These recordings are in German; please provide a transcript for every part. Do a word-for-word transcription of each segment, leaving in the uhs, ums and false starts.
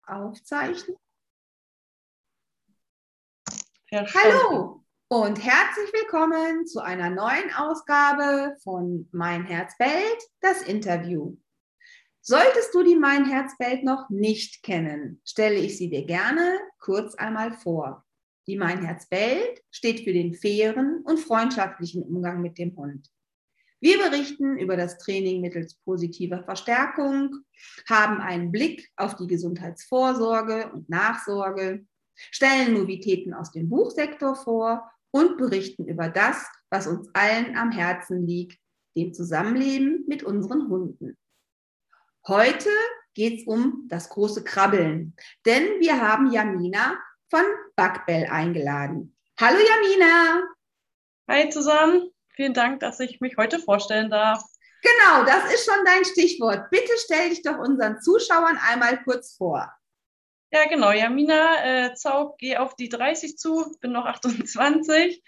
Aufzeichnen. Verstanden. Hallo und herzlich willkommen zu einer neuen Ausgabe von Mein Herz bellt, das Interview. Solltest du die Mein Herz bellt noch nicht kennen, stelle ich sie dir gerne kurz einmal vor. Die Mein Herz bellt steht für den fairen und freundschaftlichen Umgang mit dem Hund. Wir berichten über das Training mittels positiver Verstärkung, haben einen Blick auf die Gesundheitsvorsorge und Nachsorge, stellen Novitäten aus dem Buchsektor vor und berichten über das, was uns allen am Herzen liegt, dem Zusammenleben mit unseren Hunden. Heute geht es um das große Krabbeln, denn wir haben Jamina von Bugbell eingeladen. Hallo Jamina! Hi zusammen, vielen Dank, dass ich mich heute vorstellen darf. Genau, das ist schon dein Stichwort. Bitte stell dich doch unseren Zuschauern einmal kurz vor. Ja, genau, Jamina äh, Zaug, gehe auf die dreißig zu, bin noch achtundzwanzig,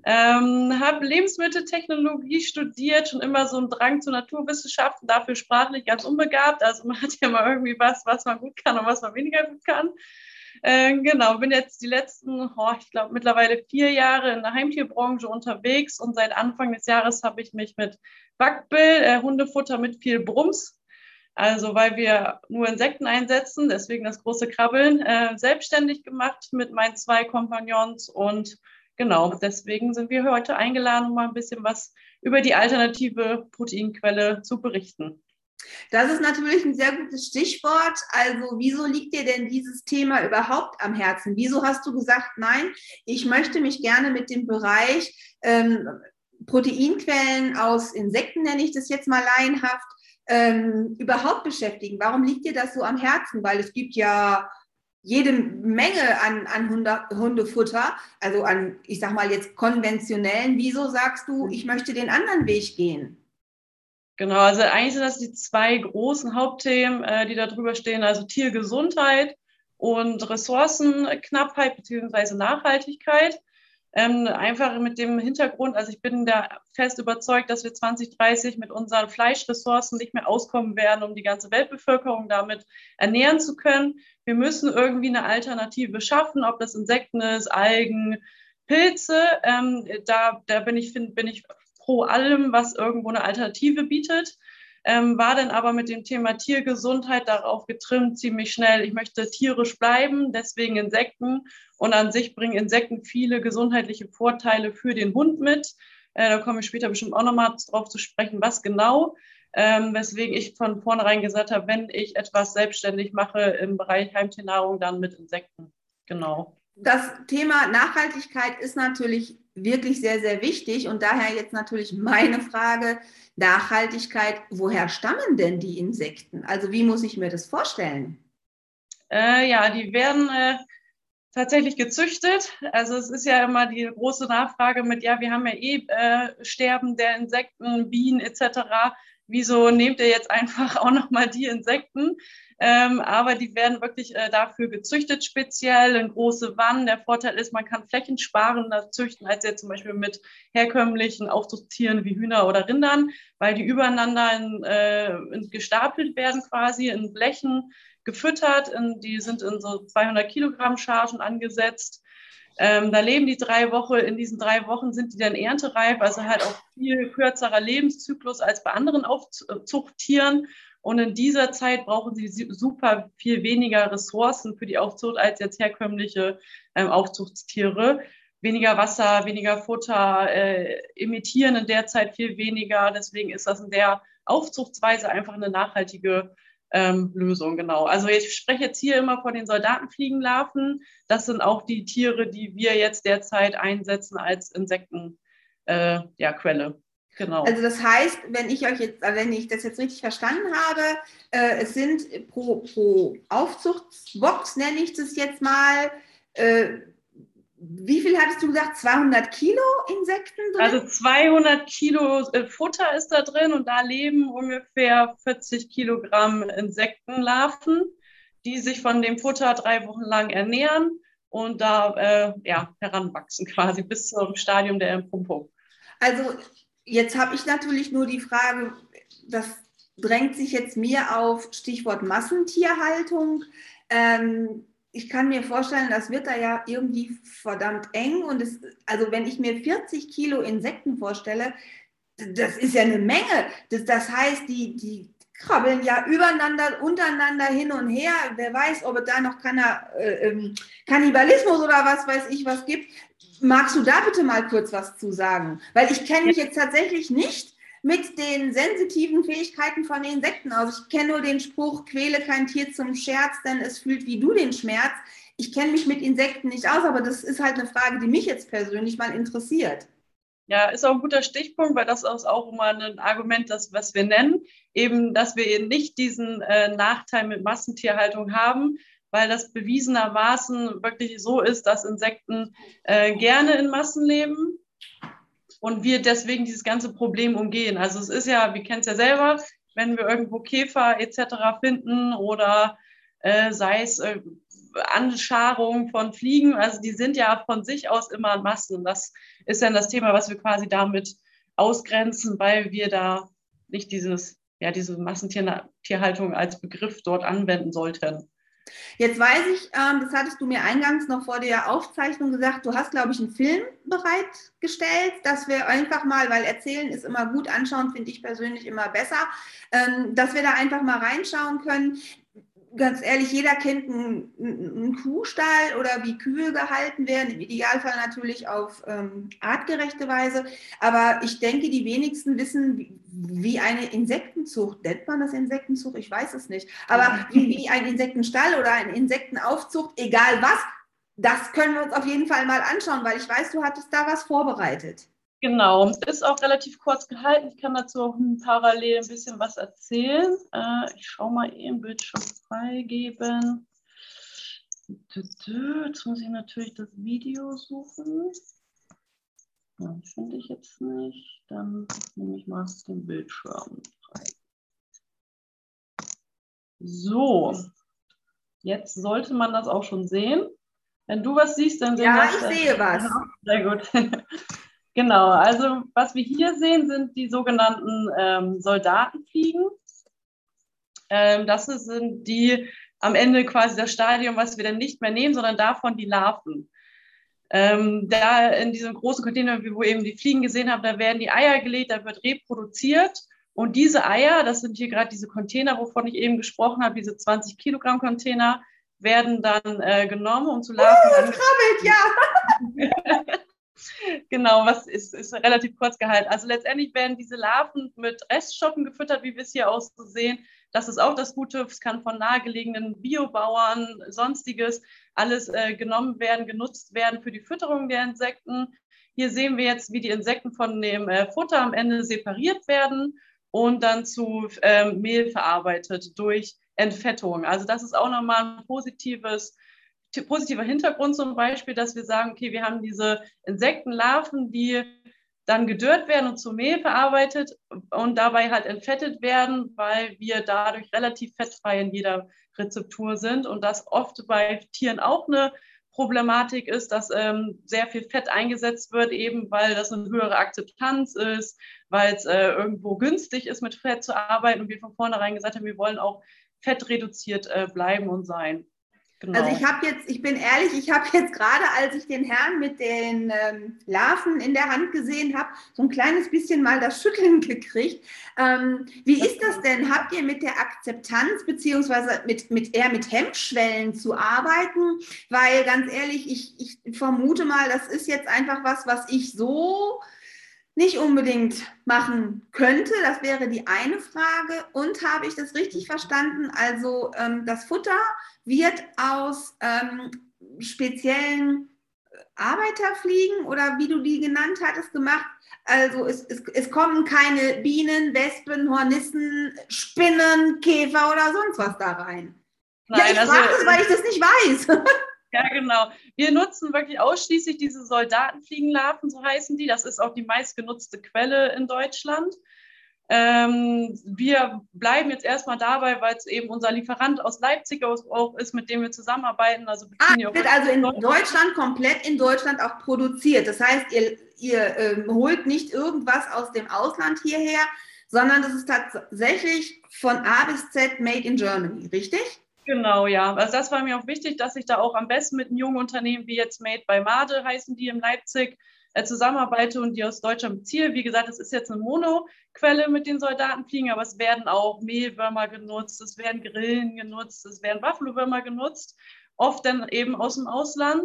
ähm, habe Lebensmitteltechnologie studiert, schon immer so einen Drang zur Naturwissenschaften, dafür sprachlich ganz unbegabt. Also man hat ja mal irgendwie was, was man gut kann und was man weniger gut kann. Äh, genau, bin jetzt die letzten, oh, ich glaube mittlerweile vier Jahre in der Heimtierbranche unterwegs und seit Anfang des Jahres habe ich mich mit Bugbell, äh, Hundefutter mit viel Brums, also weil wir nur Insekten einsetzen, deswegen das große Krabbeln, äh, selbstständig gemacht mit meinen zwei Kompagnons und genau, deswegen sind wir heute eingeladen, um mal ein bisschen was über die alternative Proteinquelle zu berichten. Das ist natürlich ein sehr gutes Stichwort. Also wieso liegt dir denn dieses Thema überhaupt am Herzen? Wieso hast du gesagt, nein, ich möchte mich gerne mit dem Bereich ähm, Proteinquellen aus Insekten, nenne ich das jetzt mal laienhaft, ähm, überhaupt beschäftigen? Warum liegt dir das so am Herzen? Weil es gibt ja jede Menge an, an Hunde, Hundefutter, also an, ich sag mal jetzt konventionellen. Wieso sagst du, ich möchte den anderen Weg gehen? Genau, also eigentlich sind das die zwei großen Hauptthemen, äh, die da drüber stehen, also Tiergesundheit und Ressourcenknappheit beziehungsweise Nachhaltigkeit. Ähm, einfach mit dem Hintergrund, also ich bin da fest überzeugt, dass wir zwanzig dreißig mit unseren Fleischressourcen nicht mehr auskommen werden, um die ganze Weltbevölkerung damit ernähren zu können. Wir müssen irgendwie eine Alternative schaffen, ob das Insekten ist, Algen, Pilze. Ähm, da, da bin ich, find, bin ich pro allem, was irgendwo eine Alternative bietet. Ähm, war dann aber mit dem Thema Tiergesundheit darauf getrimmt, ziemlich schnell, ich möchte tierisch bleiben, deswegen Insekten. Und an sich bringen Insekten viele gesundheitliche Vorteile für den Hund mit. Äh, da komme ich später bestimmt auch nochmal drauf zu sprechen, was genau. Ähm, weswegen ich von vornherein gesagt habe, wenn ich etwas selbstständig mache im Bereich Heimtiernahrung, dann mit Insekten. Genau. Das Thema Nachhaltigkeit ist natürlich wirklich sehr, sehr wichtig und daher jetzt natürlich meine Frage, Nachhaltigkeit, woher stammen denn die Insekten? Also wie muss ich mir das vorstellen? Äh, ja, die werden äh, tatsächlich gezüchtet. Also es ist ja immer die große Nachfrage mit, ja, wir haben ja eh äh, Sterben der Insekten, Bienen et cetera. Wieso nehmt ihr jetzt einfach auch nochmal die Insekten? Ähm, aber die werden wirklich äh, dafür gezüchtet, speziell in große Wannen. Der Vorteil ist, man kann flächensparender züchten, als jetzt zum Beispiel mit herkömmlichen Aufzuchttieren wie Hühner oder Rindern, weil die übereinander in, äh, in gestapelt werden quasi in Blechen, gefüttert. In, die sind in so zweihundert Kilogramm Chargen angesetzt. Ähm, da leben die drei Wochen. In diesen drei Wochen sind die dann erntereif, also halt auch viel kürzerer Lebenszyklus als bei anderen Aufzuchttieren. Und in dieser Zeit brauchen sie super viel weniger Ressourcen für die Aufzucht als jetzt herkömmliche ähm, Aufzuchtstiere. Weniger Wasser, weniger Futter, äh, emittieren in der Zeit viel weniger. Deswegen ist das in der Aufzuchtsweise einfach eine nachhaltige Ähm, Lösung, genau. Also ich spreche jetzt hier immer von den Soldatenfliegenlarven. Das sind auch die Tiere, die wir jetzt derzeit einsetzen als Insektenquelle. Äh, ja, Quelle. Genau. Also das heißt, wenn ich euch jetzt, wenn ich das jetzt richtig verstanden habe, äh, es sind pro, pro Aufzuchtsbox, nenne ich das jetzt mal, äh, wie viel hattest du gesagt? zweihundert Kilo Insekten drin? Also zweihundert Kilo äh, Futter ist da drin und da leben ungefähr vierzig Kilogramm Insektenlarven, die sich von dem Futter drei Wochen lang ernähren und da äh, ja, heranwachsen quasi bis zum Stadium der Entpumpung. Also jetzt habe ich natürlich nur die Frage, das drängt sich jetzt mir auf, Stichwort Massentierhaltung. Ähm, ich kann mir vorstellen, das wird da ja irgendwie verdammt eng. Und es, also wenn ich mir vierzig Kilo Insekten vorstelle, das ist ja eine Menge. Das, das heißt, die, die krabbeln ja übereinander, untereinander hin und her. Wer weiß, ob es da noch Kanna, äh, ähm, Kannibalismus oder was weiß ich was gibt. Magst du da bitte mal kurz was zu sagen? Weil ich kenne mich jetzt tatsächlich nicht mit den sensitiven Fähigkeiten von Insekten aus. Ich kenne nur den Spruch, quäle kein Tier zum Scherz, denn es fühlt wie du den Schmerz. Ich kenne mich mit Insekten nicht aus, aber das ist halt eine Frage, die mich jetzt persönlich mal interessiert. Ja, ist auch ein guter Stichpunkt, weil das ist auch immer ein Argument, das, was wir nennen, eben, dass wir eben nicht diesen äh, Nachteil mit Massentierhaltung haben, weil das bewiesenermaßen wirklich so ist, dass Insekten äh, gerne in Massen leben und wir deswegen dieses ganze Problem umgehen. Also es ist ja, wir kennen es ja selber, wenn wir irgendwo Käfer et cetera finden oder äh, sei es äh, Anscharung von Fliegen, also die sind ja von sich aus immer in Massen. Das ist dann das Thema, was wir quasi damit ausgrenzen, weil wir da nicht dieses, ja, diese Massentierhaltung als Begriff dort anwenden sollten. Jetzt weiß ich, ähm, das hattest du mir eingangs noch vor der Aufzeichnung gesagt, du hast, glaube ich, einen Film bereitgestellt, dass wir einfach mal, weil erzählen ist immer gut, anschauen finde ich persönlich immer besser, ähm, dass wir da einfach mal reinschauen können. Ganz ehrlich, jeder kennt einen, einen Kuhstall oder wie Kühe gehalten werden, im Idealfall natürlich auf ähm, artgerechte Weise. Aber ich denke, die wenigsten wissen, wie, wie eine Insektenzucht, nennt man das Insektenzucht? Ich weiß es nicht. Aber wie, wie ein Insektenstall oder eine Insektenaufzucht, egal was, das können wir uns auf jeden Fall mal anschauen, weil ich weiß, du hattest da was vorbereitet. Genau, ist auch relativ kurz gehalten. Ich kann dazu auch parallel ein bisschen was erzählen. Äh, ich schaue mal eben, Bildschirm freigeben. Jetzt muss ich natürlich das Video suchen. Das finde ich jetzt nicht. Dann nehme ich mal den Bildschirm frei. So, jetzt sollte man das auch schon sehen. Wenn du was siehst, dann sehen ja, das. Ja, ich sehe was. Sehr gut. Genau, also was wir hier sehen, sind die sogenannten ähm, Soldatenfliegen. Ähm, das sind die am Ende quasi das Stadium, was wir dann nicht mehr nehmen, sondern davon die Larven. Ähm, da in diesem großen Container, wo ihr eben die Fliegen gesehen habt, da werden die Eier gelegt, da wird reproduziert. Und diese Eier, das sind hier gerade diese Container, wovon ich eben gesprochen habe, diese zwanzig Kilogramm Container, werden dann äh, genommen, um zu Larven. Oh, es krabbelt, ja! Genau, was ist, ist relativ kurz gehalten. Also letztendlich werden diese Larven mit Reststoffen gefüttert, wie wir es hier auch so sehen. Das ist auch das Gute. Es kann von nahegelegenen Biobauern, sonstiges, alles äh, genommen werden, genutzt werden für die Fütterung der Insekten. Hier sehen wir jetzt, wie die Insekten von dem äh, Futter am Ende separiert werden und dann zu äh, Mehl verarbeitet durch Entfettung. Also das ist auch nochmal ein positives positiver Hintergrund zum Beispiel, dass wir sagen, okay, wir haben diese Insektenlarven, die dann gedörrt werden und zu Mehl verarbeitet und dabei halt entfettet werden, weil wir dadurch relativ fettfrei in jeder Rezeptur sind und das oft bei Tieren auch eine Problematik ist, dass ähm, sehr viel Fett eingesetzt wird, eben weil das eine höhere Akzeptanz ist, weil es äh, irgendwo günstig ist, mit Fett zu arbeiten und wir von vornherein gesagt haben, wir wollen auch fettreduziert äh, bleiben und sein. Genau. Also ich habe jetzt, ich bin ehrlich, ich habe jetzt gerade, als ich den Herrn mit den ähm, Larven in der Hand gesehen habe, so ein kleines bisschen mal das Schütteln gekriegt. Ähm, wie ist das denn? Habt ihr mit der Akzeptanz beziehungsweise mit, mit eher mit Hemmschwellen zu arbeiten? Weil ganz ehrlich, ich, ich vermute mal, das ist jetzt einfach was, was ich so nicht unbedingt machen könnte. Das wäre die eine Frage. Und habe ich das richtig verstanden? Also ähm, das Futter wird aus ähm, speziellen Arbeiterfliegen oder wie du die genannt hattest, gemacht. Also es, es, es kommen keine Bienen, Wespen, Hornissen, Spinnen, Käfer oder sonst was da rein. Nein, ja, ich also, frage das, weil ich das nicht weiß. Ja, genau. Wir nutzen wirklich ausschließlich diese Soldatenfliegenlarven, so heißen die. Das ist auch die meistgenutzte Quelle in Deutschland. Ähm, wir bleiben jetzt erstmal dabei, weil es eben unser Lieferant aus Leipzig auch ist, mit dem wir zusammenarbeiten. Also, ah, wird also in Deutschland, komplett in Deutschland auch produziert. Das heißt, ihr, ihr ähm, holt nicht irgendwas aus dem Ausland hierher, sondern das ist tatsächlich von A bis Z made in Germany, richtig? Genau, ja. Also das war mir auch wichtig, dass ich da auch am besten mit einem jungen Unternehmen wie jetzt Made by Made heißen die in Leipzig äh, zusammenarbeite und die aus Deutschland beziehe. Wie gesagt, es ist jetzt eine Monoquelle mit den Soldatenfliegen, aber es werden auch Mehlwürmer genutzt, es werden Grillen genutzt, es werden Buffalo-Würmer genutzt, oft dann eben aus dem Ausland.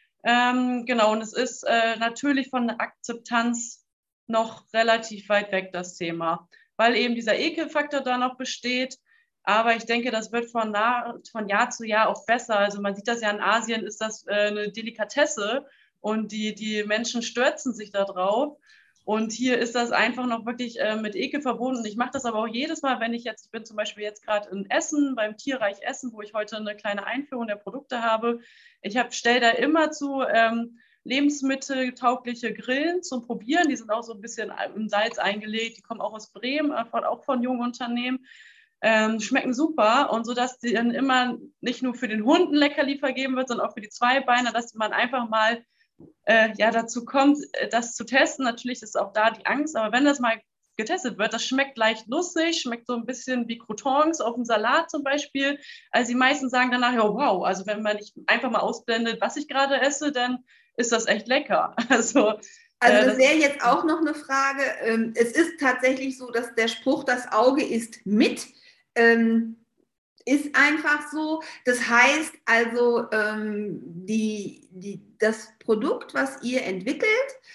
Ähm, genau, und es ist äh, natürlich von der Akzeptanz noch relativ weit weg, das Thema, weil eben dieser Ekelfaktor da noch besteht. Aber ich denke, das wird von, nah, von Jahr zu Jahr auch besser. Also man sieht das ja in Asien, ist das äh, eine Delikatesse und die, die Menschen stürzen sich da drauf. Und hier ist das einfach noch wirklich äh, mit Ekel verbunden. Ich mache das aber auch jedes Mal, wenn ich jetzt, ich bin zum Beispiel jetzt gerade in Essen, beim Tierreich Essen, wo ich heute eine kleine Einführung der Produkte habe. Ich stelle da immer zu ähm, lebensmitteltaugliche Grillen zum Probieren. Die sind auch so ein bisschen im Salz eingelegt. Die kommen auch aus Bremen, auch von jungen Unternehmen. Ähm, schmecken super und so, dass die dann immer nicht nur für den Hund ein Leckerli vergeben wird, sondern auch für die Zweibeiner, dass man einfach mal äh, ja, dazu kommt, das zu testen. Natürlich ist auch da die Angst, aber wenn das mal getestet wird, das schmeckt leicht nussig, schmeckt so ein bisschen wie Croutons auf dem Salat zum Beispiel. Also die meisten sagen danach, ja wow, also wenn man nicht einfach mal ausblendet, was ich gerade esse, dann ist das echt lecker. Also Also das wäre jetzt auch noch eine Frage. Es ist tatsächlich so, dass der Spruch, das Auge isst mit, ähm, ist einfach so. Das heißt also, ähm, die, die, das Produkt, was ihr entwickelt,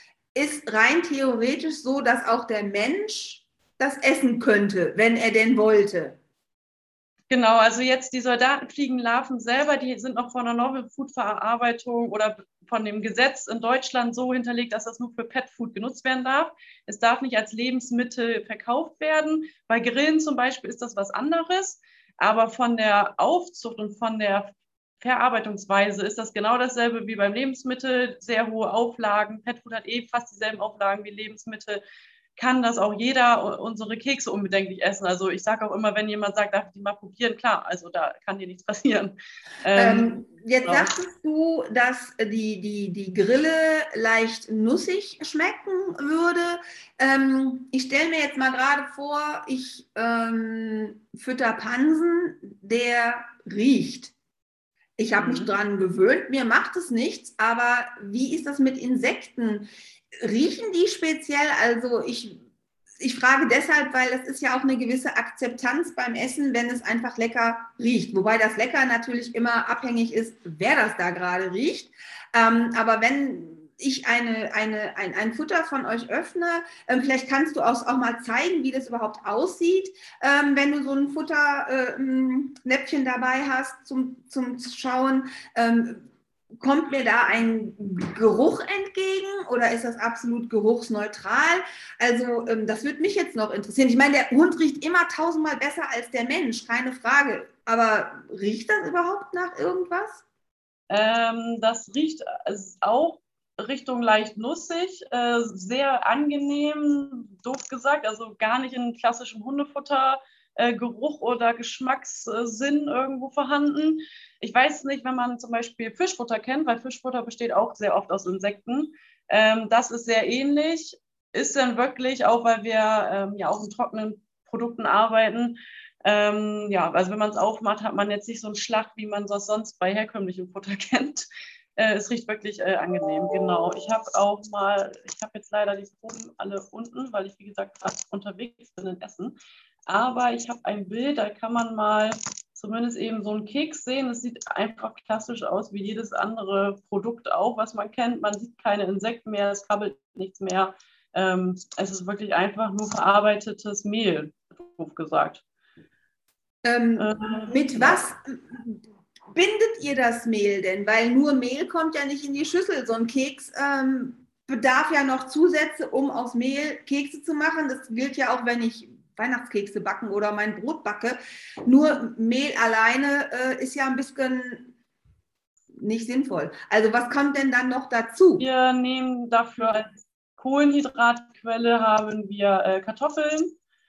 ist rein theoretisch so, dass auch der Mensch das essen könnte, wenn er denn wollte. Genau, also jetzt die Soldatenfliegenlarven selber, die sind noch von der Novel Food Verarbeitung oder von dem Gesetz in Deutschland so hinterlegt, dass das nur für Pet Food genutzt werden darf. Es darf nicht als Lebensmittel verkauft werden. Bei Grillen zum Beispiel ist das was anderes, aber von der Aufzucht und von der Verarbeitungsweise ist das genau dasselbe wie beim Lebensmittel. Sehr hohe Auflagen. Pet Food hat eh fast dieselben Auflagen wie Lebensmittel. Kann das auch jeder unsere Kekse unbedenklich essen. Also ich sage auch immer, wenn jemand sagt, darf ich die mal probieren, klar, also da kann dir nichts passieren. Ähm, ähm, jetzt genau. sagtest du, dass die, die, die Grille leicht nussig schmecken würde. Ähm, ich stelle mir jetzt mal gerade vor, ich ähm, fütter Pansen, der riecht. Ich habe mich Mhm. dran gewöhnt, mir macht es nichts, aber wie ist das mit Insekten? Riechen die speziell? Also ich, ich frage deshalb, weil es ist ja auch eine gewisse Akzeptanz beim Essen, wenn es einfach lecker riecht. Wobei das lecker natürlich immer abhängig ist, wer das da gerade riecht. Ähm, aber wenn ich eine, eine, ein, ein Futter von euch öffne, ähm, vielleicht kannst du auch, auch mal zeigen, wie das überhaupt aussieht, ähm, wenn du so ein Futternäpfchen äh, dabei hast zum, zum Schauen. Ähm, kommt mir da ein Geruch entgegen oder ist das absolut geruchsneutral? Also ähm, das würde mich jetzt noch interessieren. Ich meine, der Hund riecht immer tausendmal besser als der Mensch, keine Frage. Aber riecht das überhaupt nach irgendwas? Ähm, das riecht auch Richtung leicht nussig, äh, sehr angenehm, doof gesagt, also gar nicht in klassischem Hundefuttergeruch äh, oder Geschmackssinn irgendwo vorhanden. Ich weiß nicht, wenn man zum Beispiel Fischfutter kennt, weil Fischfutter besteht auch sehr oft aus Insekten. Ähm, das ist sehr ähnlich, ist dann wirklich, auch weil wir ähm, ja auch in trockenen Produkten arbeiten, ähm, ja, also wenn man es aufmacht, hat man jetzt nicht so einen Schlag, wie man das sonst bei herkömmlichem Futter kennt. Äh, es riecht wirklich äh, angenehm, genau. Ich habe auch mal, ich habe jetzt leider die Proben alle unten, weil ich, wie gesagt, gerade unterwegs bin in Essen. Aber ich habe ein Bild, da kann man mal zumindest eben so einen Keks sehen. Es sieht einfach klassisch aus wie jedes andere Produkt auch, was man kennt. Man sieht keine Insekten mehr, es krabbelt nichts mehr. Ähm, es ist wirklich einfach nur verarbeitetes Mehl, doof gesagt. Ähm, Äh, mit genau. was bindet ihr das Mehl denn? Weil nur Mehl kommt ja nicht in die Schüssel. So ein Keks ähm, bedarf ja noch Zusätze, um aus Mehl Kekse zu machen. Das gilt ja auch, wenn ich Weihnachtskekse backen oder mein Brot backe. Nur Mehl alleine äh, ist ja ein bisschen nicht sinnvoll. Also was kommt denn dann noch dazu? Wir nehmen dafür als Kohlenhydratquelle haben wir äh, Kartoffeln,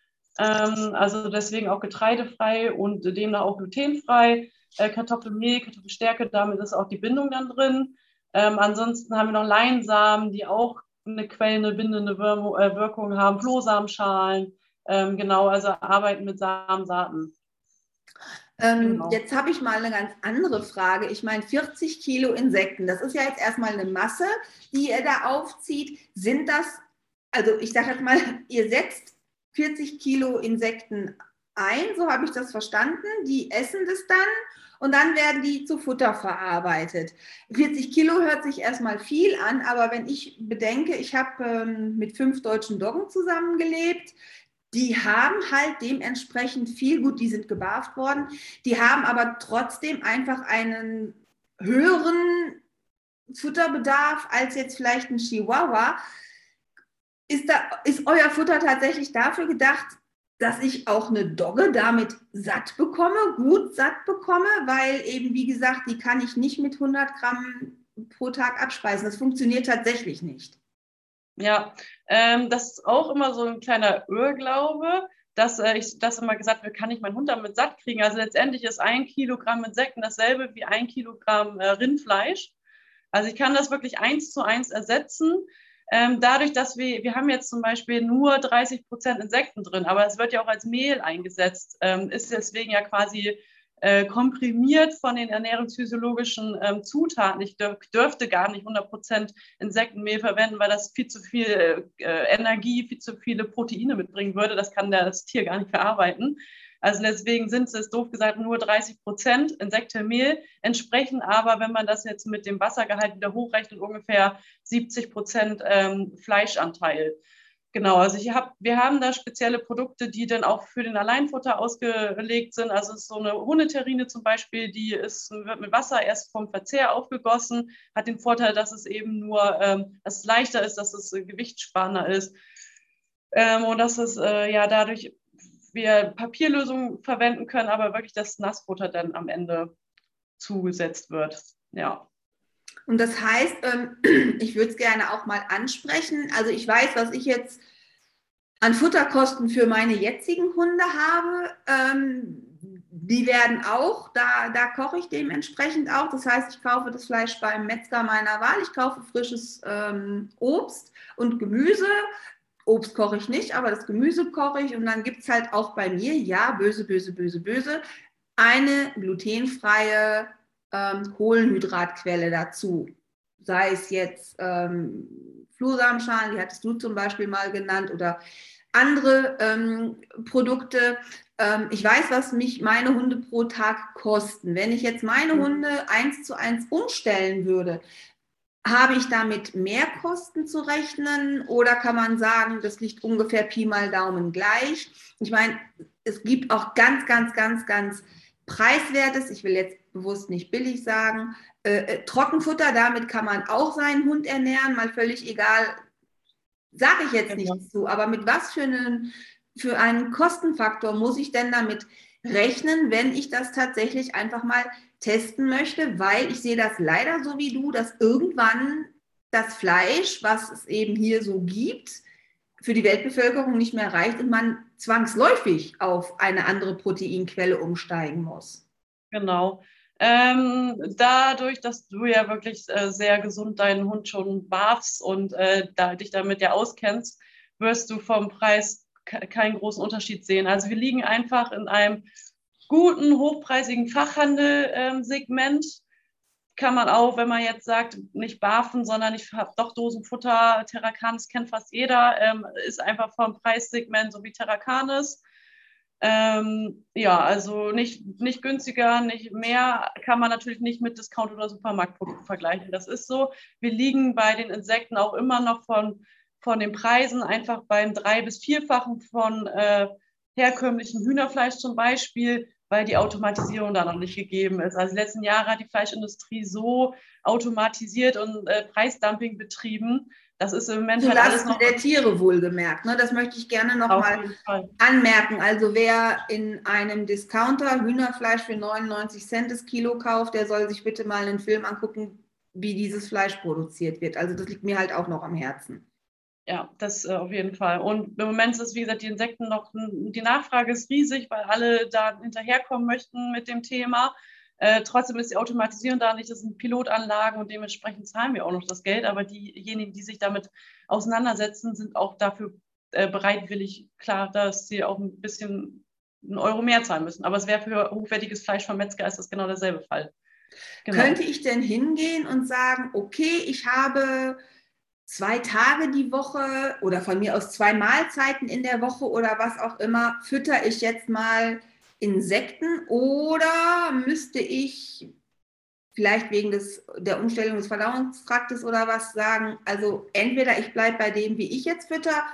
ähm, also deswegen auch getreidefrei und demnach auch glutenfrei. Äh, Kartoffelmehl, Kartoffelstärke, damit ist auch die Bindung dann drin. Ähm, ansonsten haben wir noch Leinsamen, die auch eine quellende, bindende Wirmo, äh, Wirkung haben, Flohsamenschalen, ähm, genau, also arbeiten mit Samensaaten. Ähm, Genau. jetzt habe ich mal eine ganz andere Frage. Ich meine, vierzig Kilo Insekten, das ist ja jetzt erstmal eine Masse, die ihr da aufzieht. Sind das, also ich sage jetzt mal, ihr setzt vierzig Kilo Insekten ein, so habe ich das verstanden. Die essen das dann und dann werden die zu Futter verarbeitet. vierzig Kilo hört sich erstmal viel an, aber wenn ich bedenke, ich habe ähm, mit fünf deutschen Doggen zusammengelebt, die haben halt dementsprechend viel, gut, die sind gebarft worden, die haben aber trotzdem einfach einen höheren Futterbedarf als jetzt vielleicht ein Chihuahua. Ist, da, ist euer Futter tatsächlich dafür gedacht, dass ich auch eine Dogge damit satt bekomme, gut satt bekomme, weil eben, wie gesagt, die kann ich nicht mit hundert Gramm pro Tag abspeisen. Das funktioniert tatsächlich nicht. Ja, ähm, das ist auch immer so ein kleiner Irrglaube, dass äh, ich das immer gesagt wird, kann ich meinen Hund damit satt kriegen? Also letztendlich ist ein Kilogramm Insekten dasselbe wie ein Kilogramm äh, Rindfleisch. Also ich kann das wirklich eins zu eins ersetzen. Ähm, dadurch, dass wir, wir haben jetzt zum Beispiel nur dreißig Prozent Insekten drin, aber es wird ja auch als Mehl eingesetzt, ähm, ist deswegen ja quasi äh, komprimiert von den ernährungsphysiologischen ähm, Zutaten. Ich dürf, dürfte gar nicht hundert Prozent Insektenmehl verwenden, weil das viel zu viel äh, Energie, viel zu viele Proteine mitbringen würde. Das kann das Tier gar nicht verarbeiten. Also deswegen sind es, doof gesagt, nur dreißig Prozent Insektenmehl, entsprechen aber, wenn man das jetzt mit dem Wassergehalt wieder hochrechnet, ungefähr siebzig Prozent ähm, Fleischanteil. Genau, also ich hab, wir haben da spezielle Produkte, die dann auch für den Alleinfutter ausgelegt sind. Also es ist so eine Hundeterrine zum Beispiel, die ist, wird mit Wasser erst vom Verzehr aufgegossen, hat den Vorteil, dass es eben nur, ähm, dass es leichter ist, dass es äh, gewichtssparender ist ähm, und dass es äh, ja dadurch wir Papierlösungen verwenden können, aber wirklich das Nassfutter dann am Ende zugesetzt wird. Ja. Und das heißt, ähm, ich würde es gerne auch mal ansprechen. Also ich weiß, was ich jetzt an Futterkosten für meine jetzigen Hunde habe. Ähm, die werden auch, da, da koche ich dementsprechend auch. Das heißt, ich kaufe das Fleisch beim Metzger meiner Wahl. Ich kaufe frisches ähm, Obst und Gemüse. Obst koche ich nicht, aber das Gemüse koche ich. Und dann gibt es halt auch bei mir, ja, böse, böse, böse, böse, eine glutenfreie ähm, Kohlenhydratquelle dazu. Sei es jetzt ähm, Flohsamenschalen, die hattest du zum Beispiel mal genannt, oder andere ähm, Produkte. Ähm, ich weiß, was mich meine Hunde pro Tag kosten. Wenn ich jetzt meine Hunde eins zu eins umstellen würde, habe ich damit mehr Kosten zu rechnen oder kann man sagen, das liegt ungefähr Pi mal Daumen gleich? Ich meine, es gibt auch ganz, ganz, ganz, ganz preiswertes, ich will jetzt bewusst nicht billig sagen, äh, Trockenfutter, damit kann man auch seinen Hund ernähren, mal völlig egal, sage ich jetzt Genau. nicht zu, aber mit was für einen, für einen Kostenfaktor muss ich denn damit rechnen, wenn ich das tatsächlich einfach mal testen möchte, weil ich sehe das leider so wie du, dass irgendwann das Fleisch, was es eben hier so gibt, für die Weltbevölkerung nicht mehr reicht und man zwangsläufig auf eine andere Proteinquelle umsteigen muss. Genau. Ähm, dadurch, dass du ja wirklich äh, sehr gesund deinen Hund schon barfst und äh, da, dich damit ja auskennst, wirst du vom Preis ke- keinen großen Unterschied sehen. Also wir liegen einfach in einem guten, hochpreisigen Fachhandel-Segment. Kann man auch, wenn man jetzt sagt, nicht barfen, sondern ich habe doch Dosenfutter, Terracanis kennt fast jeder, ähm, ist einfach vom Preissegment so wie Terracanis. Ähm, ja, also nicht, nicht günstiger, nicht mehr, kann man natürlich nicht mit Discount- oder Supermarktprodukten vergleichen. Das ist so. Wir liegen bei den Insekten auch immer noch von, von den Preisen einfach beim drei- bis vierfachen von äh, herkömmlichem Hühnerfleisch zum Beispiel, weil die Automatisierung da noch nicht gegeben ist. Also die letzten Jahre hat die Fleischindustrie so automatisiert und äh, Preisdumping betrieben. Das ist im Moment halt alles Zulasten noch der Tiere wohlgemerkt. Ne? Das möchte ich gerne auf nochmal jeden Fall. anmerken. Also wer in einem Discounter Hühnerfleisch für neunundneunzig Cent das Kilo kauft, der soll sich bitte mal einen Film angucken, wie dieses Fleisch produziert wird. Also das liegt mir halt auch noch am Herzen. Ja, das äh, auf jeden Fall. Und im Moment ist, wie gesagt, die Insekten noch, die Nachfrage ist riesig, weil alle da hinterherkommen möchten mit dem Thema. Äh, trotzdem ist die Automatisierung da nicht, das sind Pilotanlagen und dementsprechend zahlen wir auch noch das Geld. Aber diejenigen, die sich damit auseinandersetzen, sind auch dafür äh, bereitwillig, klar, dass sie auch ein bisschen einen Euro mehr zahlen müssen. Aber es wäre für hochwertiges Fleisch vom Metzger ist das genau derselbe Fall. Genau. Könnte ich denn hingehen und sagen, okay, ich habe zwei Tage die Woche oder von mir aus zwei Mahlzeiten in der Woche oder was auch immer, fütter ich jetzt mal Insekten, oder müsste ich vielleicht wegen des, der Umstellung des Verdauungstraktes oder was sagen, also entweder ich bleibe bei dem, wie ich jetzt fütter,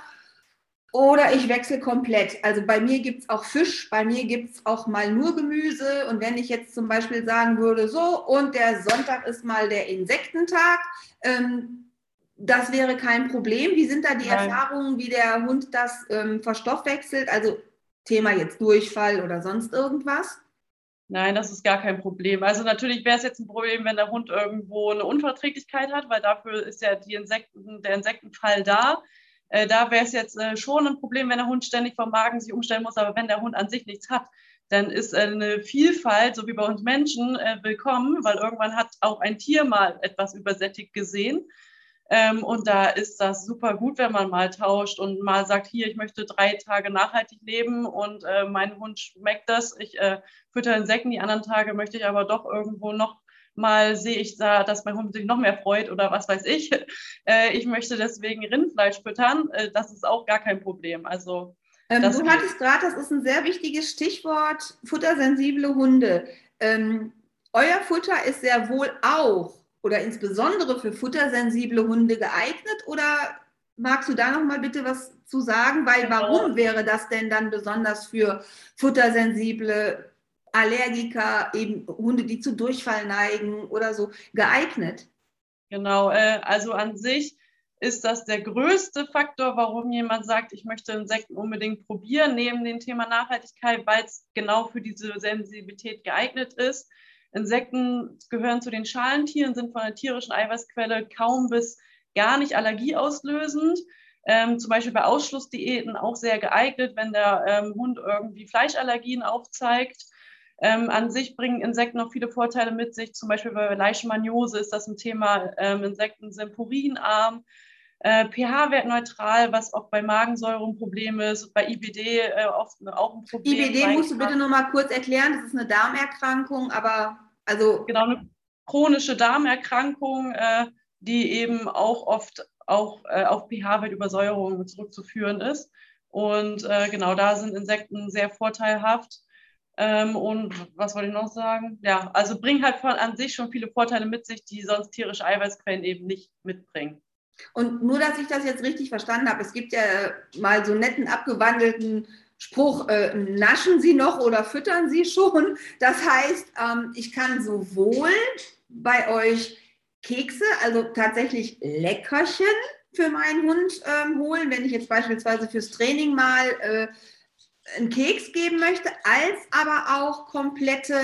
oder ich wechsle komplett. Also bei mir gibt es auch Fisch, bei mir gibt es auch mal nur Gemüse. Und wenn ich jetzt zum Beispiel sagen würde, so, und der Sonntag ist mal der Insektentag, ähm, das wäre kein Problem. Wie sind da die Nein. Erfahrungen, wie der Hund das ähm, verstoffwechselt? Also Thema jetzt Durchfall oder sonst irgendwas? Nein, das ist gar kein Problem. Also natürlich wäre es jetzt ein Problem, wenn der Hund irgendwo eine Unverträglichkeit hat, weil dafür ist ja die Insekten, der Insektenfall da. Äh, da wäre es jetzt äh, schon ein Problem, wenn der Hund ständig vom Magen sich umstellen muss. Aber wenn der Hund an sich nichts hat, dann ist äh, eine Vielfalt, so wie bei uns Menschen, äh, willkommen, weil irgendwann hat auch ein Tier mal etwas übersättigt gesehen. Ähm, und da ist das super gut, wenn man mal tauscht und mal sagt, hier, ich möchte drei Tage nachhaltig leben und äh, mein Hund schmeckt das. Ich äh, fütter Insekten, die anderen Tage möchte ich aber doch irgendwo noch mal, sehe ich da, dass mein Hund sich noch mehr freut oder was weiß ich. Äh, ich möchte deswegen Rindfleisch füttern. Äh, das ist auch gar kein Problem. Also ähm, du geht. hattest gerade, das ist ein sehr wichtiges Stichwort, futtersensible Hunde. Ähm, euer Futter ist sehr wohl auch oder insbesondere für futtersensible Hunde geeignet, oder magst du da noch mal bitte was zu sagen? Weil genau. Warum wäre das denn dann besonders für futtersensible Allergiker, eben Hunde, die zu Durchfall neigen oder so, geeignet? Genau, äh, also an sich ist das der größte Faktor, warum jemand sagt, ich möchte Insekten unbedingt probieren, neben dem Thema Nachhaltigkeit, weil es genau für diese Sensibilität geeignet ist. Insekten gehören zu den Schalentieren, sind von der tierischen Eiweißquelle kaum bis gar nicht allergieauslösend. Ähm, zum Beispiel bei Ausschlussdiäten auch sehr geeignet, wenn der ähm, Hund irgendwie Fleischallergien aufzeigt. Ähm, an sich bringen Insekten noch viele Vorteile mit sich. Zum Beispiel bei Leishmaniose ist das ein Thema. Ähm, Insekten sind purinarm, äh, pH-Wert neutral, was auch bei Magensäure ein Problem ist. Bei I B D äh, oft auch ein Problem. I B D musst du bitte nur mal kurz erklären. Das ist eine Darmerkrankung, aber also genau, eine chronische Darmerkrankung, äh, die eben auch oft auch äh, auf pH-Wertübersäuerung zurückzuführen ist. Und äh, genau, da sind Insekten sehr vorteilhaft. Ähm, und was wollte ich noch sagen? Ja, also bringen halt von an sich schon viele Vorteile mit sich, die sonst tierische Eiweißquellen eben nicht mitbringen. Und nur, dass ich das jetzt richtig verstanden habe, es gibt ja mal so einen netten abgewandelten Spruch, äh, naschen Sie noch oder füttern Sie schon? Das heißt, ähm, ich kann sowohl bei euch Kekse, also tatsächlich Leckerchen für meinen Hund ähm, holen, wenn ich jetzt beispielsweise fürs Training mal äh, einen Keks geben möchte, als aber auch komplette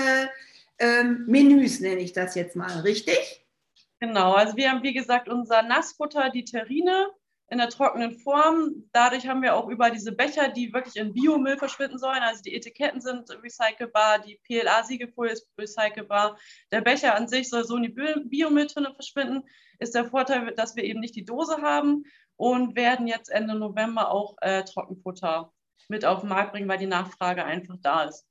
ähm, Menüs, nenne ich das jetzt mal, richtig? Genau, also wir haben, wie gesagt, unser Nassfutter, die Terrine, in der trockenen Form. Dadurch haben wir auch überall diese Becher, die wirklich in Biomüll verschwinden sollen. Also die Etiketten sind recycelbar, die P L A-Siegelfolie ist recycelbar. Der Becher an sich soll so in die Biomülltonne verschwinden. Ist der Vorteil, dass wir eben nicht die Dose haben, und werden jetzt Ende November auch äh, Trockenfutter mit auf den Markt bringen, weil die Nachfrage einfach da ist.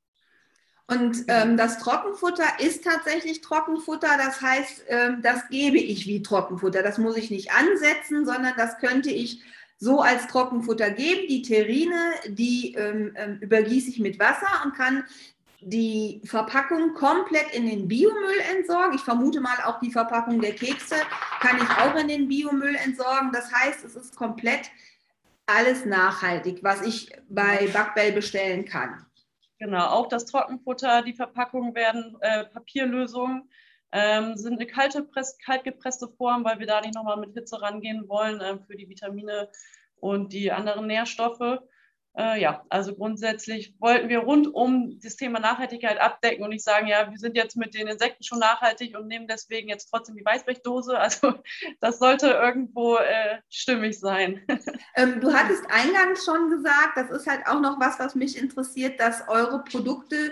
Und ähm, das Trockenfutter ist tatsächlich Trockenfutter, das heißt, ähm, das gebe ich wie Trockenfutter. Das muss ich nicht ansetzen, sondern das könnte ich so als Trockenfutter geben. Die Terrine, die ähm, übergieße ich mit Wasser und kann die Verpackung komplett in den Biomüll entsorgen. Ich vermute mal, auch die Verpackung der Kekse kann ich auch in den Biomüll entsorgen. Das heißt, es ist komplett alles nachhaltig, was ich bei Backbell bestellen kann. Genau, auch das Trockenfutter, die Verpackungen werden äh, Papierlösungen, ähm, sind eine kalte Press, kaltgepresste Form, weil wir da nicht nochmal mit Hitze rangehen wollen äh, für die Vitamine und die anderen Nährstoffe. Äh, ja, also grundsätzlich wollten wir rund um das Thema Nachhaltigkeit abdecken und nicht sagen, ja, wir sind jetzt mit den Insekten schon nachhaltig und nehmen deswegen jetzt trotzdem die Weißblechdose. Also das sollte irgendwo äh, stimmig sein. Ähm, du hattest eingangs schon gesagt, das ist halt auch noch was, was mich interessiert, dass eure Produkte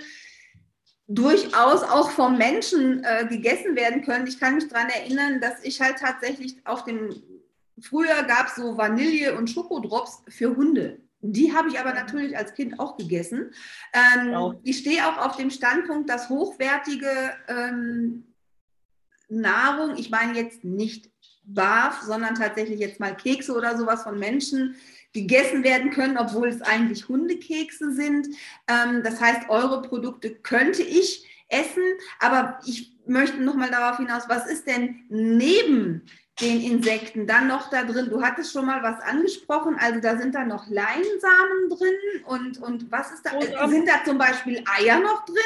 durchaus auch vom Menschen äh, gegessen werden können. Ich kann mich daran erinnern, dass ich halt tatsächlich auf dem, früher gab es so Vanille- und Schokodrops für Hunde. Die habe ich aber natürlich als Kind auch gegessen. Ähm, Auch. Ich stehe auch auf dem Standpunkt, dass hochwertige ähm, Nahrung, ich meine jetzt nicht Barf, sondern tatsächlich jetzt mal Kekse oder sowas von Menschen gegessen werden können, obwohl es eigentlich Hundekekse sind. Ähm, das heißt, eure Produkte könnte ich essen, aber ich möchte nochmal darauf hinaus, was ist denn neben den Insekten dann noch da drin? Du hattest schon mal was angesprochen, also da sind da noch Leinsamen drin und, und was ist da? Sind da zum Beispiel Eier noch drin?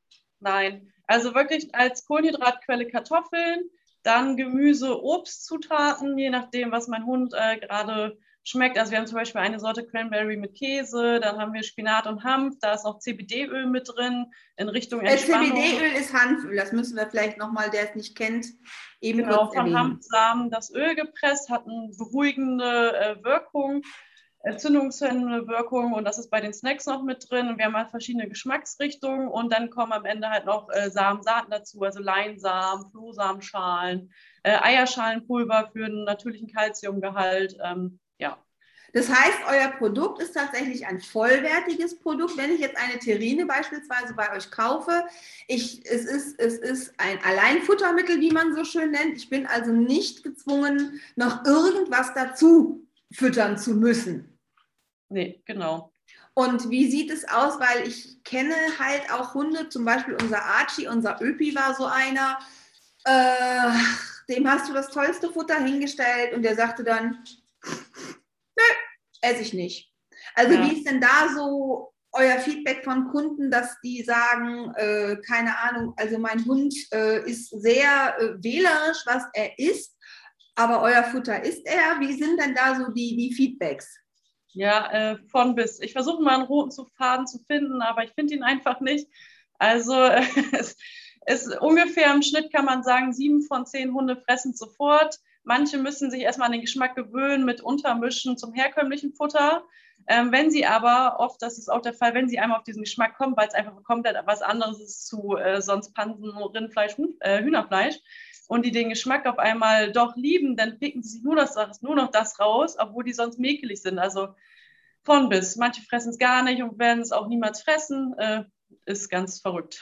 Nein, also wirklich als Kohlenhydratquelle Kartoffeln, dann Gemüse, Obstzutaten, je nachdem, was mein Hund äh, gerade schmeckt. Also wir haben zum Beispiel eine Sorte Cranberry mit Käse, dann haben wir Spinat und Hanf, da ist auch C B D-Öl mit drin in Richtung Entspannung. C B D-Öl ist Hanföl, das müssen wir vielleicht nochmal, der es nicht kennt, eben genau, kurz von erwähnen. Hanfsamen das Öl gepresst, hat eine beruhigende äh, Wirkung, entzündungshemmende Wirkung und das ist bei den Snacks noch mit drin und wir haben halt verschiedene Geschmacksrichtungen und dann kommen am Ende halt noch äh, Samensaaten dazu, also Leinsamen, Flohsamenschalen, äh, Eierschalenpulver für einen natürlichen Kalziumgehalt, ähm, ja. Das heißt, euer Produkt ist tatsächlich ein vollwertiges Produkt. Wenn ich jetzt eine Terrine beispielsweise bei euch kaufe, ich, es, ist, es ist ein Alleinfuttermittel, wie man so schön nennt. Ich bin also nicht gezwungen, noch irgendwas dazu füttern zu müssen. Nee, genau. Und wie sieht es aus? Weil ich kenne halt auch Hunde, zum Beispiel unser Archie, unser Öpi war so einer, äh, dem hast du das tollste Futter hingestellt und der sagte dann, nö, esse ich nicht. Also ja. Wie ist denn da so euer Feedback von Kunden, dass die sagen, äh, keine Ahnung, also mein Hund äh, ist sehr äh, wählerisch, was er isst, aber euer Futter isst er. Wie sind denn da so die, die Feedbacks? Ja, äh, von bis. Ich versuche mal einen roten Faden zu finden, aber ich finde ihn einfach nicht. Also äh, es ist ungefähr im Schnitt, kann man sagen, sieben von zehn Hunde fressen sofort. Manche müssen sich erstmal an den Geschmack gewöhnen mit Untermischen zum herkömmlichen Futter. Ähm, wenn sie aber, oft, das ist auch der Fall, wenn sie einmal auf diesen Geschmack kommen, weil es einfach komplett was anderes ist zu äh, sonst Pansen, Rindfleisch, äh, Hühnerfleisch, und die den Geschmack auf einmal doch lieben, dann picken sie sich nur, das, nur noch das raus, obwohl die sonst mäkelig sind. Also von bis. Manche fressen es gar nicht und werden es auch niemals fressen. Äh, ist ganz verrückt.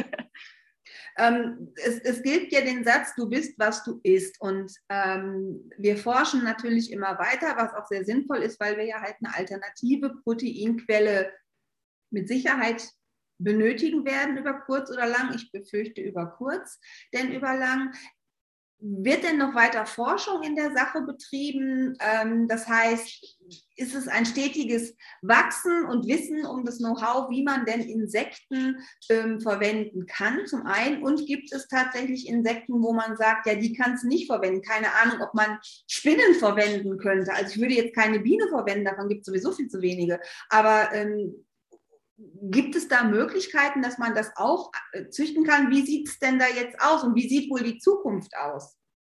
Ähm, es, es gilt ja den Satz, du bist, was du isst. Und ähm, wir forschen natürlich immer weiter, was auch sehr sinnvoll ist, weil wir ja halt eine alternative Proteinquelle mit Sicherheit benötigen werden über kurz oder lang. Ich befürchte über kurz, denn über lang. Wird denn noch weiter Forschung in der Sache betrieben? Ähm, das heißt, ist es ein stetiges Wachsen und Wissen um das Know-how, wie man denn Insekten ähm, verwenden kann, zum einen? Und gibt es tatsächlich Insekten, wo man sagt, ja, die kannst du nicht verwenden? Keine Ahnung, ob man Spinnen verwenden könnte. Also ich würde jetzt keine Biene verwenden, davon gibt es sowieso viel zu wenige. Aber ähm, gibt es da Möglichkeiten, dass man das auch züchten kann? Wie sieht es denn da jetzt aus und wie sieht wohl die Zukunft aus?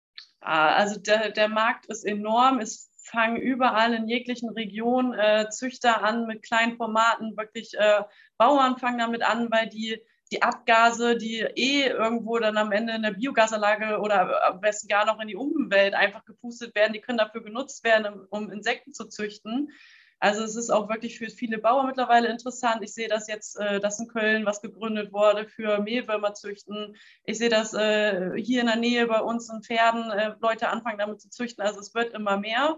Also der, der Markt ist enorm. Es fangen überall in jeglichen Regionen äh, Züchter an mit kleinen Formaten. Wirklich äh, Bauern fangen damit an, weil die, die Abgase, die eh irgendwo dann am Ende in der Biogasanlage oder am besten gar noch in die Umwelt einfach gepustet werden, die können dafür genutzt werden, um Insekten zu züchten. Also es ist auch wirklich für viele Bauern mittlerweile interessant. Ich sehe das jetzt, äh, dass in Köln was gegründet wurde für Mehlwürmer züchten. Ich sehe, dass äh, hier in der Nähe bei uns in Pferden äh, Leute anfangen damit zu züchten. Also es wird immer mehr.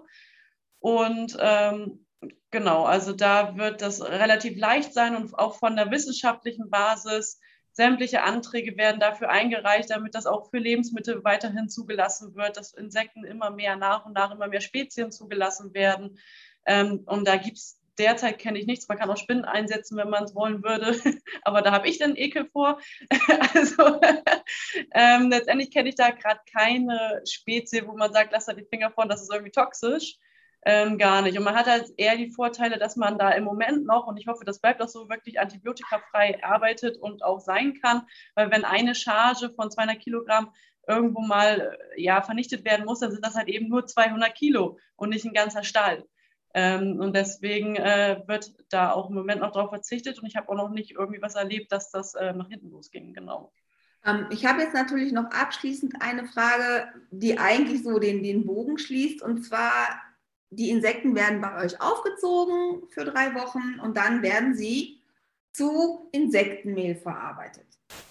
Und ähm, genau, also da wird das relativ leicht sein und auch von der wissenschaftlichen Basis. Sämtliche Anträge werden dafür eingereicht, damit das auch für Lebensmittel weiterhin zugelassen wird, dass Insekten immer mehr nach und nach immer mehr Spezien zugelassen werden. Ähm, und da gibt es derzeit, kenne ich nichts. Man kann auch Spinnen einsetzen, wenn man es wollen würde. Aber da habe ich dann Ekel vor. Also ähm, letztendlich kenne ich da gerade keine Spezie, wo man sagt, lass da die Finger von, das ist irgendwie toxisch. Ähm, gar nicht. Und man hat halt eher die Vorteile, dass man da im Moment noch, und ich hoffe, das bleibt auch so, wirklich antibiotikafrei arbeitet und auch sein kann. Weil wenn eine Charge von zweihundert Kilogramm irgendwo mal ja, vernichtet werden muss, dann sind das halt eben nur zweihundert Kilo und nicht ein ganzer Stall. Ähm, und deswegen äh, wird da auch im Moment noch darauf verzichtet und ich habe auch noch nicht irgendwie was erlebt, dass das äh, nach hinten losging, genau. Ähm, ich habe jetzt natürlich noch abschließend eine Frage, die eigentlich so den, den Bogen schließt, und zwar die Insekten werden bei euch aufgezogen für drei Wochen und dann werden sie zu Insektenmehl verarbeitet.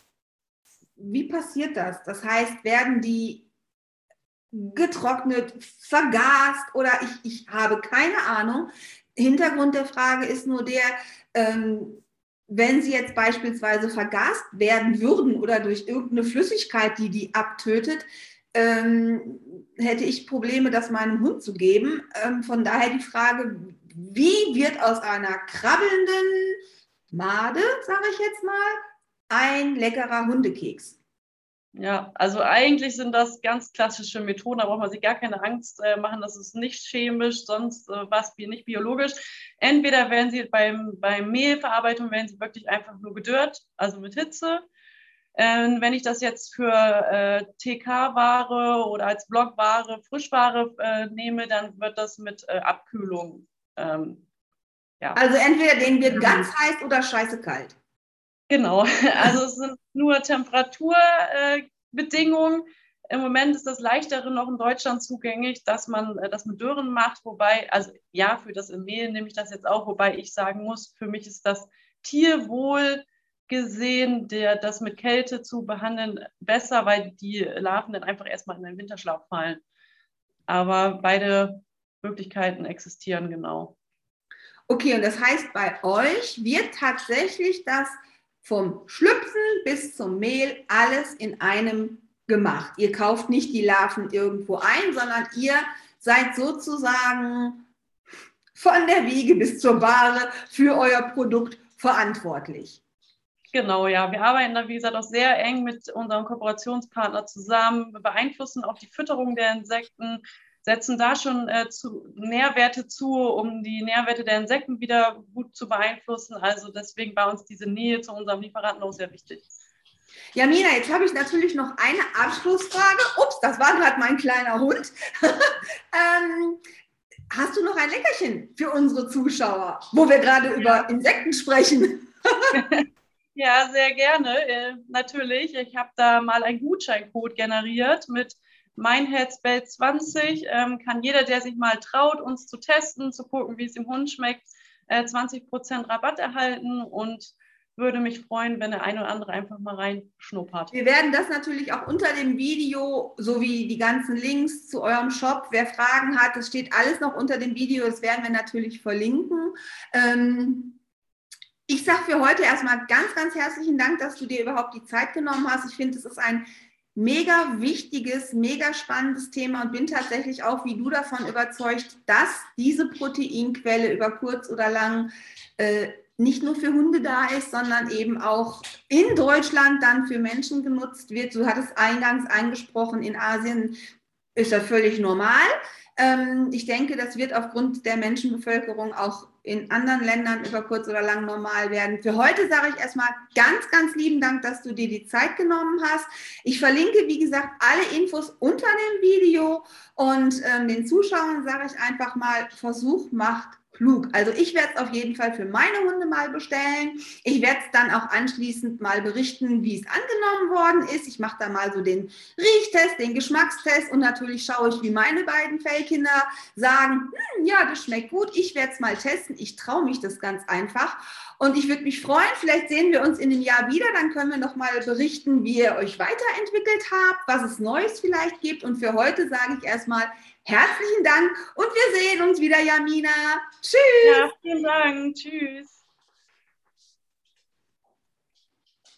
Wie passiert das? Das heißt, werden die getrocknet, vergast oder ich, ich habe keine Ahnung. Hintergrund der Frage ist nur der, ähm, wenn sie jetzt beispielsweise vergast werden würden oder durch irgendeine Flüssigkeit, die die abtötet, ähm, hätte ich Probleme, das meinem Hund zu geben. Ähm, von daher die Frage, wie wird aus einer krabbelnden Made, sage ich jetzt mal, ein leckerer Hundekeks? Ja, also eigentlich sind das ganz klassische Methoden, da braucht man sich gar keine Angst äh, machen, das ist nicht chemisch, sonst äh, was nicht biologisch. Entweder werden sie beim, beim Mehlverarbeitung, werden sie wirklich einfach nur gedörrt, also mit Hitze. Ähm, wenn ich das jetzt für äh, T K-Ware oder als Blockware, Frischware äh, nehme, dann wird das mit äh, Abkühlung. Ähm, ja. Also entweder denen wird ganz heiß oder scheiße kalt. Genau, also es sind nur Temperaturbedingungen. Äh, Im Moment ist das Leichtere noch in Deutschland zugänglich, dass man äh, das mit Dürren macht, wobei, also ja, für das im Mehl nehme ich das jetzt auch, wobei ich sagen muss, für mich ist das Tierwohl gesehen, der, das mit Kälte zu behandeln, besser, weil die Larven dann einfach erstmal in den Winterschlaf fallen. Aber beide Möglichkeiten existieren genau. Okay, und das heißt, bei euch wird tatsächlich das vom Schlüpfen bis zum Mehl alles in einem gemacht. Ihr kauft nicht die Larven irgendwo ein, sondern ihr seid sozusagen von der Wiege bis zur Bahre für euer Produkt verantwortlich. Genau, ja. Wir arbeiten da, wie gesagt, auch sehr eng mit unserem Kooperationspartner zusammen. Wir beeinflussen auch die Fütterung der Insekten, setzen da schon äh, zu, Nährwerte zu, um die Nährwerte der Insekten wieder gut zu beeinflussen. Also deswegen war uns diese Nähe zu unserem Lieferanten auch sehr wichtig. Jamina, jetzt habe ich natürlich noch eine Abschlussfrage. Ups, das war gerade mein kleiner Hund. ähm, hast du noch ein Leckerchen für unsere Zuschauer, wo wir gerade ja. über Insekten sprechen? Ja, sehr gerne, äh, natürlich. Ich habe da mal einen Gutscheincode generiert mit mein Herzbelt zwanzig. Ähm, kann jeder, der sich mal traut, uns zu testen, zu gucken, wie es dem Hund schmeckt, äh, zwanzig Prozent Rabatt erhalten und würde mich freuen, wenn der eine oder andere einfach mal reinschnuppert. Wir werden das natürlich auch unter dem Video, sowie die ganzen Links zu eurem Shop, wer Fragen hat, das steht alles noch unter dem Video, das werden wir natürlich verlinken. Ähm, ich sage für heute erstmal ganz, ganz herzlichen Dank, dass du dir überhaupt die Zeit genommen hast. Ich finde, es ist ein mega wichtiges, mega spannendes Thema und bin tatsächlich auch wie du davon überzeugt, dass diese Proteinquelle über kurz oder lang äh, nicht nur für Hunde da ist, sondern eben auch in Deutschland dann für Menschen genutzt wird. Du hattest eingangs angesprochen, in Asien ist das völlig normal. Ähm, ich denke, das wird aufgrund der Menschenbevölkerung auch in anderen Ländern über kurz oder lang normal werden. Für heute sage ich erstmal ganz, ganz lieben Dank, dass du dir die Zeit genommen hast. Ich verlinke, wie gesagt, alle Infos unter dem Video und ähm, den Zuschauern sage ich einfach mal, Versuch macht klug. Also ich werde es auf jeden Fall für meine Hunde mal bestellen. Ich werde es dann auch anschließend mal berichten, wie es angenommen worden ist. Ich mache da mal so den Riechtest, den Geschmackstest und natürlich schaue ich, wie meine beiden Fellkinder sagen, hm, ja, das schmeckt gut. Ich werde es mal testen. Ich traue mich das ganz einfach. Und ich würde mich freuen, vielleicht sehen wir uns in einem Jahr wieder, dann können wir noch mal berichten, wie ihr euch weiterentwickelt habt, was es Neues vielleicht gibt. Und für heute sage ich erstmal herzlichen Dank und wir sehen uns wieder, Jamina. Tschüss. Ja, vielen Dank. Tschüss.